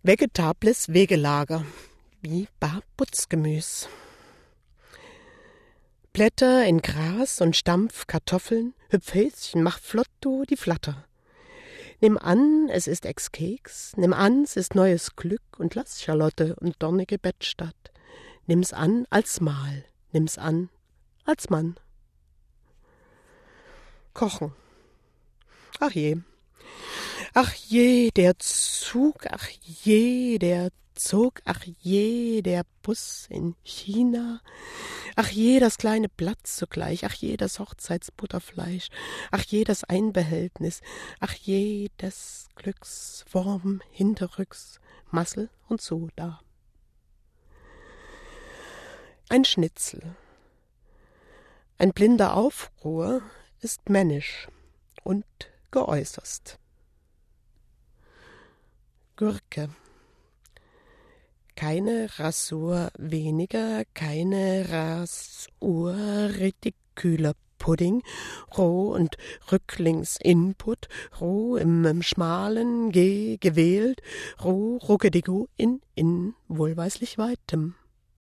Vegetables Wegelager, wie Barputzgemüs. Blätter in Gras und Stampf, Kartoffeln, hüpf Häschen, mach flott du die Flatter. Nimm an, es ist Ex-Keks, nimm an, es ist neues Glück und lass Charlotte und dornige Bettstatt. Nimm's an als Mahl, nimm's an als Mann. Kochen. Ach je, der Zug, ach je, der Zug, ach je, der Bus in China, ach je, das kleine Blatt zugleich, ach je, das Hochzeitsbutterfleisch, ach je, das Einbehältnis, ach je, des Glücks Wurm hinterrücks, Massel und Soda. Ein Schnitzel. Ein blinder Aufruhr ist männisch und geäußerst. Gurke. Keine Rasur weniger, keine Rasur, Retiküler Pudding, roh und rücklings Input, roh im schmalen G gewählt, roh ruckedigu in wohlweislich weitem.